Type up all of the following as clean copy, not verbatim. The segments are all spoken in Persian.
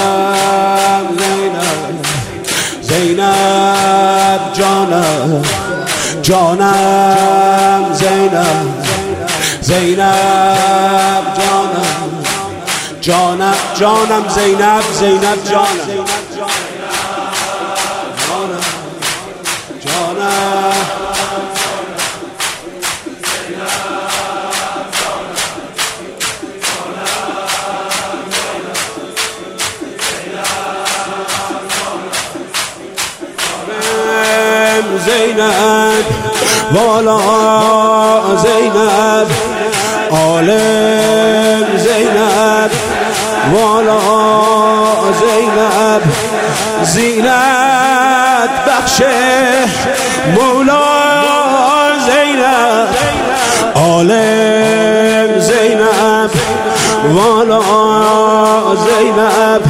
زینب جانم جانم زینب زینب جانم جانم جانم زینب زینب جانم جانم زینب والا زینب عالم زینب والا زینب زینت بخش مولا زینب عالم زینب والا زینب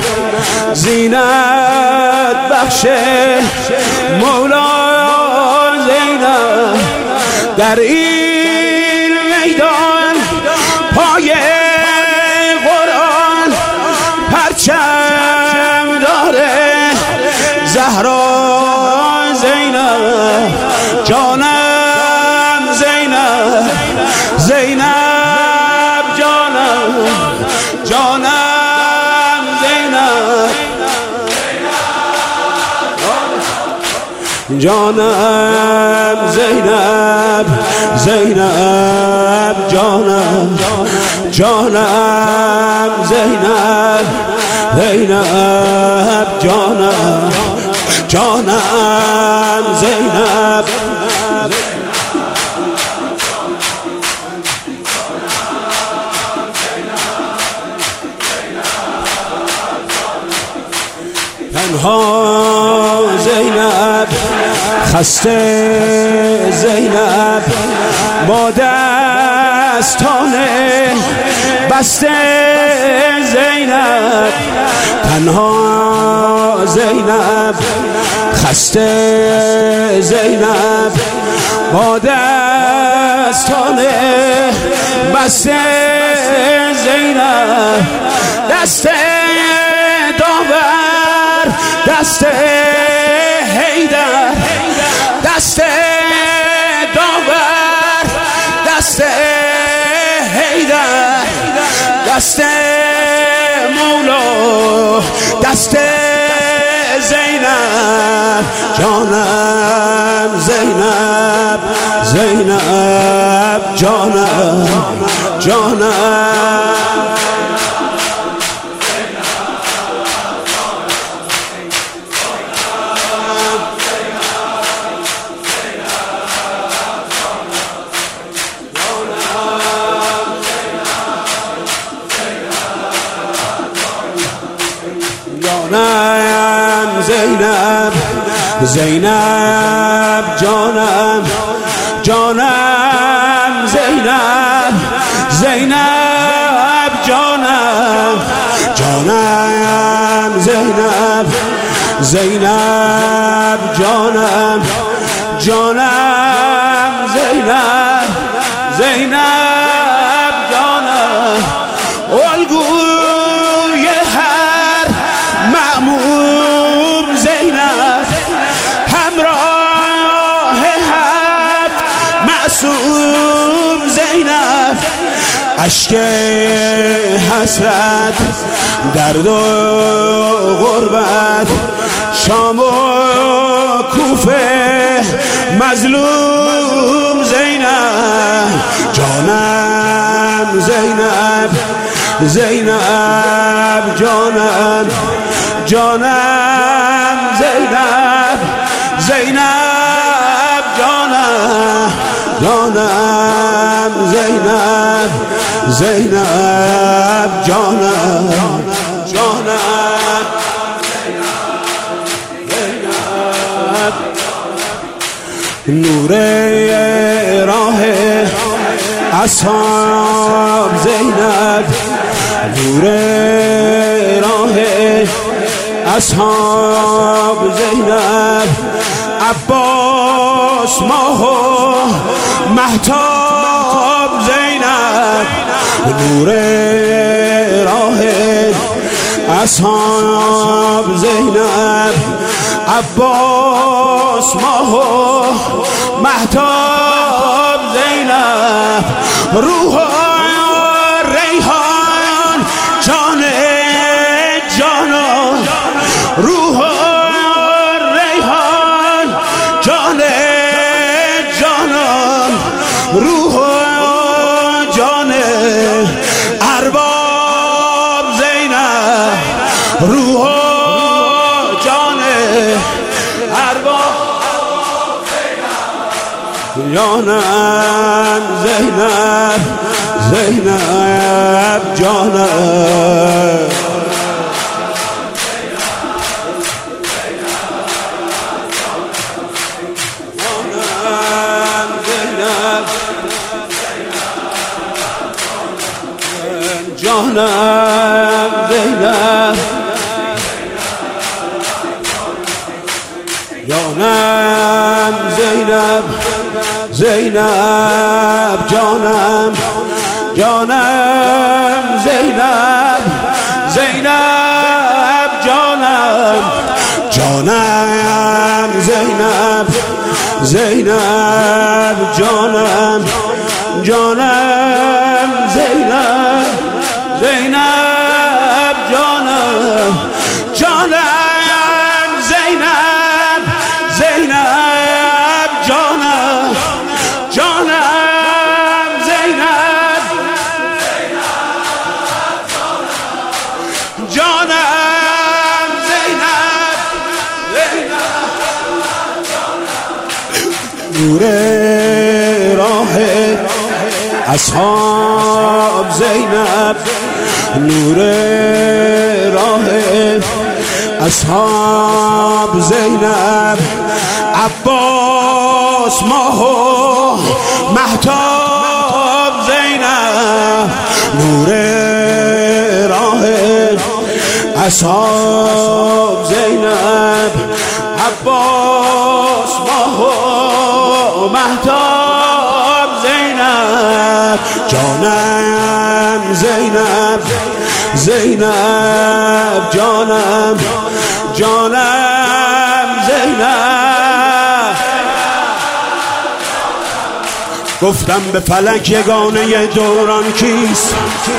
زینت بخش مولا زینب در این میدان پای قرآن پرچم داره زهرا زینب جانم زینب زینب جانم جانم زینب جانم زینب زینب جانم جانم زینب زینب جانم جانم زینب تنها زینب خسته زینب با دستان بسته زینب تنها زینب خسته زینب با دستان بسته زینب دست داور دست حیدر دست داور دست حیدر دست مولا دست زینب جانم زینب زینب جانم جانم جانم زینب زینب جانم جانم زینب زینب جانم جانم زینب زینب جانم جانم زینب زینب جانم الگوی هر مأموم زینب همراه هفت معصوم زینب اشک حسرت درد و غربت شام و کوفه مظلوم زینب جانم زینب زینب جانم جانم زینب زینب جانم جانم زینب زینب جانم جانم زینب نور راه اصحاب زینب نور راه اصحاب زینب عباس ماه و مهتاب زینب نور راه اصحاب زینب عباس ماه و مهتاب زینب روح ریحان جان جانان روح ریحان جان جانان روح جان ارباب زینب روح جان ارباب جانم زینب زینب جانم جانم زینب جانم زینب زینب جانم جانم زینب زینب جانم جانم زینب زینب جانم جانم زینب زینب جانم جانم زینب زینب جانم جانم زینب جانم زینب نور راه اصحاب زینب نور راه اصحاب زینب عباس ماه و مهتاب زینب نور راه اصحاب زینب عباس ماه و مهتاب زینب جانم زینب زینب جانم جانم زینب گفتم به فلک یگانه دوران کیست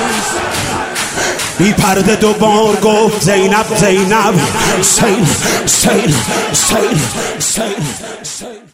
بی پرده دوبار گفت زینب زینب سیل سیل سیل سیل سیل